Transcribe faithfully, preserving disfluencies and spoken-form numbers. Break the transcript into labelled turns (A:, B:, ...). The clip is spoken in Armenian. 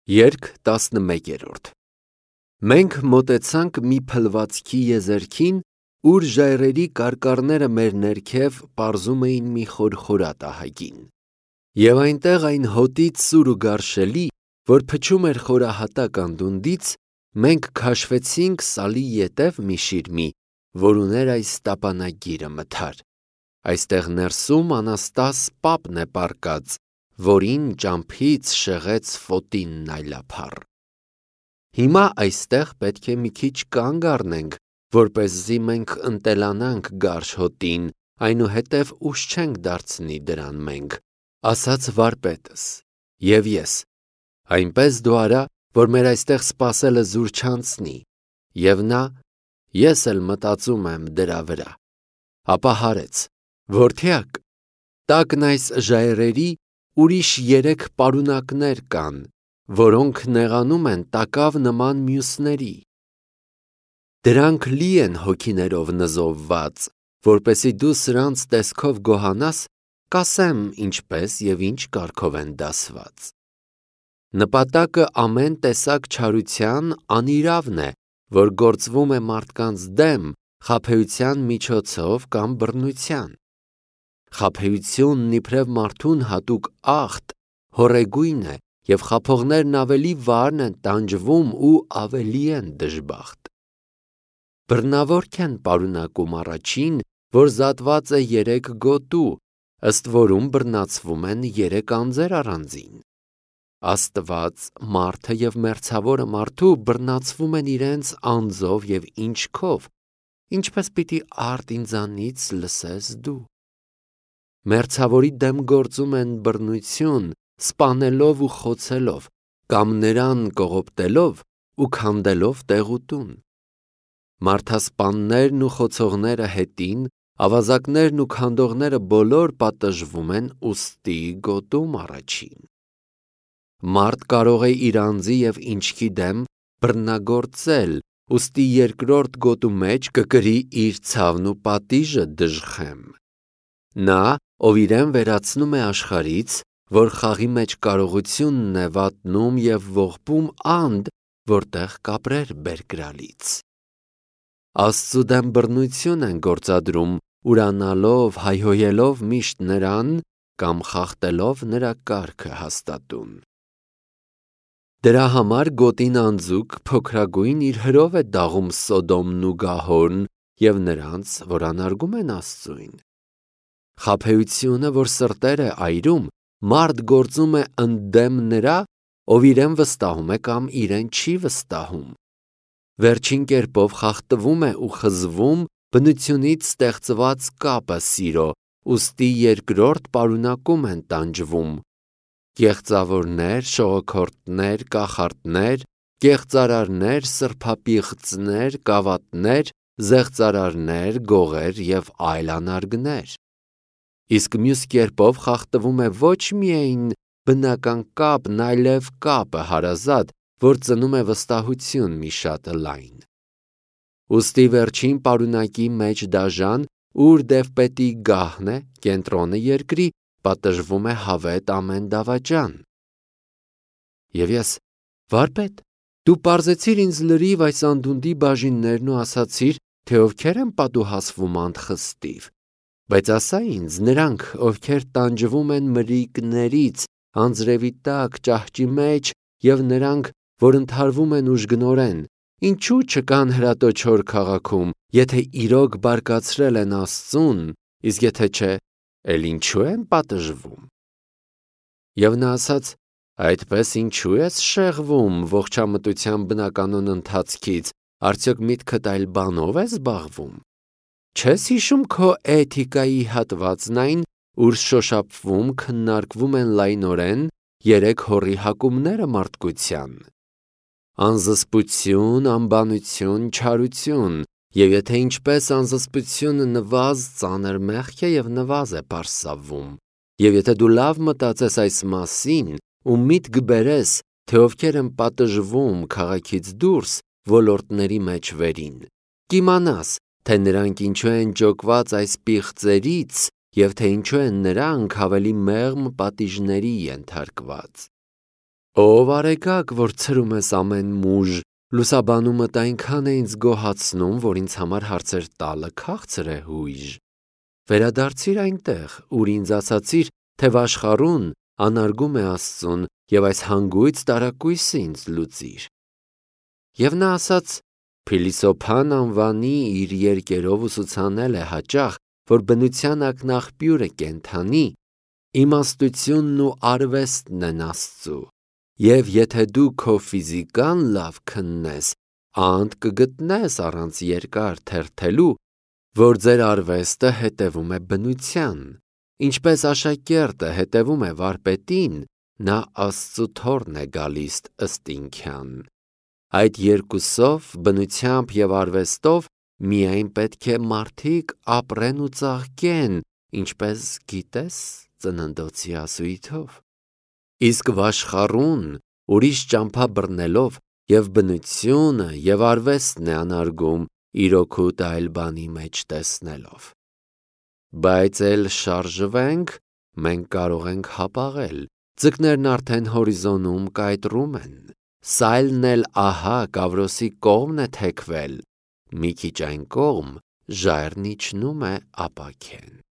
A: Երգ տասնմեկերորդ Մենք մոտեցանք մի փլվածքի եզերքին, ուր ժայռերի կարկառները մեր ներքև պարզում էին մի խորխորատ ահագին։ Եվ այնտեղ այն հոտից սուր ու գարշելի, որ փչում էր խորահատակ անդունդից, մենք քաշվեցինք սալի ետև մի շիրմի, որ ուներ այս տապանագիրը մթար. այստեղ ներսում Անաստաս պապն է պառկած, որին ճամփից շեղեց ֆոտինն այլափառ։ Հիմա այստեղ պետք է մի քիչ կանգ առնենք, որպեսզի մենք ընտելանանք գարշ հոտին, այնուհետև ուշ չենք դարձնի դրան մենք, ասաց վարպետս, և ես, այնպես դու արա, որ մեր այստեղ սպասելը զուր չանցնի, և նա, ես էլ մտածում եմ դրա վրա, ապա հարեց, որդյակ, տակն այս ժայռերի ուրիշ երեք պարունակներ կան, որոնք նեղանում են տակավ նման մյուսների։ Դրանք լի են հոգիներով նզովված, որպեսզի դու սրանց տեսքով գոհանաս, կասեմ ինչպես և ինչ կարգով են դասված։ Նպատակը ամեն տեսակ չարության անիրավն է, որ գործվում է մարդկանց դեմ խաբեության միջոցով կամ բռնության։ Խաբեությունն իբրև մարդուն հատուկ ախտ, հոռեգույն է, և խաբողներն ավելի վարն են տանջվում ու ավելի են դժբախտ։ Բռնավորք են պարունակում առաջին, որ զատված է երեք գոտու, ըստ որում բռնացվում են երեք անձեր առանձին։ Աստված, մարդը և մերձավորը մարդու բռնացվում են իրենց անձով և ինչքով, ինչպես պիտի արդ ինձանից լսես դու։ Մերձավորի դեմ գործում են բռնություն, սպանելով ու խոցելով, կամ նրան կողոպտելով ու քանդելով տեղուտուն։ Մարդասպաններն ու խոցողները հետին, ավազակներն ու քանդողները բոլոր պատժվում են ուստի գոտում առաջին։ Մարդ կարող է իր անձի և ինչքի դեմ բռնագործել, ուստի երկրորդ գոտու մեջ կկրի իր ցավն ու պատիժը դժխեմ։ Նա, ով իրեն վերացնում է աշխարհից, որ խաղի մեջ կարողությունն է վատնում և ողբում անդ, որտեղ կապրեր բերկրալից։ Աստծու դեմ բռնություն են գործադրում, ուրանալով, հայհոյելով միշտ նրան կամ խախտելով նրա կարգը հաստատուն։ Դրա համար գոտին անձուկ փոքրագույն իր հրով է դաղում Սոդոմն ու Գահորն և նրանց, որ անարգում են Աստծուն։ Խաբեությունը, որ սրտեր է այրում, մարդ գործում է ընդդեմ նրա, ով իրեն վստահում է կամ իրեն չի վստահում։ Վերջին կերպով խախտվում է ու խզվում բնությունից ստեղծված կապը սիրո, ուստի երկրորդ պարունակում են տանջվում։ Կեղծավորներ, շողոքորթներ, կախարդներ, կեղծարարներ, սրբապիղծներ, կավատներ, զեղծարարներ, գողեր և այլ անարգներ։ Իսկ մյուս կերպով խախտվում է ոչ միայն բնական կապն, այլև կապը հարազատ, որ ծնում է վստահություն մի շատ լայն։ Ուստի վերջին պարունակի մեջ դաժան, ուր դևպետի գահն է, կենտրոնը երկրի, պատժվում է հավետ ամեն դավաճան։ Եվ ես, վարպետ, դու պարզեցիր ինձ լրիվ այս անդունդի բաժիններն ու ասացիր, թե ովքեր են պատուհասվում անթխստիվ, բայց ասա ինձ, նրանք, ովքեր տանջվում են մրրիկներից, անձրևի տակ, ճահճի մեջ, և նրանք, որ ընդհարվում են ուժգնորեն, ինչու չկան հրատոչոր քաղաքում, եթե իրոք բարկացրել են Աստծուն, իսկ եթե չէ, էլ ինչու են պատժվում։ Եվ նա ասաց. այդպես ինչու ես շեղվում ողջամտության բնականոն ընթացքից, արդյոք միտքդ այլ բանով է զբաղվում։ Չես հիշում քո էթիկայի հատվածն այն, ուր շոշափվում, քննարկվում են լայնորեն երեք հոռի հակումները մարդկության. անզսպություն, անբանություն, չարություն, և եթե ինչպես անզսպությունը նվազ ծանր մեղք է և նվազ է պարսավում, և եթե դու լավ մտածես այս մասին ու միտք բերես, թե ովքեր են պատժվում քաղաքից դուրս ոլորտների մեջ վերին, կիմանաս, թե նրանք ինչու են ջոկված այս պիղծերից և թե ինչու են նրանք ավելի մեղմ պատիժների ենթարկված։ Ով արեգակ, որ ցրում ես ամեն մուժ, լուսաբանումդ այնքան է ինձ գոհացնում, որ ինձ համար հարցեր տալը քաղցր է հույժ։ Վերադարձիր այնտեղ, ուր ինձ ասացիր, թե աշխարհուն անարգում է Աստծուն եւ այս հանգույց տարակույսը ինձ լուծիր։ Եվ նա ասաց. Փիլիսոփան անվանի իր երկերով ուսուցանել է հաճախ, որ բնության ակնաղբյուրը կենդանի, իմաստությունն ու արվեստն են Աստծու։ Եվ եթե դու քո ֆիզիկան լավ քննես, անդ կգտնես առանց երկար թերթելու, որ ձեր արվեստը հետևում է բնության, ինչպես աշակերտը հետևում է վարպետին, նա Աստծու թոռն է գալիս ըստ ինքյան։ Այդ երկուսով, բնությամբ եւ արվեստով, միայն պետք է մարդիկ ապրեն ու ծաղկեն, ինչպես գիտես, ծննդոցի ասույթով։ Իսկ վաշխառուն ուրիշ ճամփա բռնելով եւ բնությունը եւ արվեստն է անարգում իր օգուտ այլ բանի մեջ տեսնելով։ Բայց էլ շարժվենք, մենք կարող ենք հապաղել, ձկներն արդեն հորիզոնում կայտրում են, սայլն էլ ահա Կավրոսի կողմն է թեքվել, մի քիչ այն կողմ ժայռն իջնում է ապաքեն։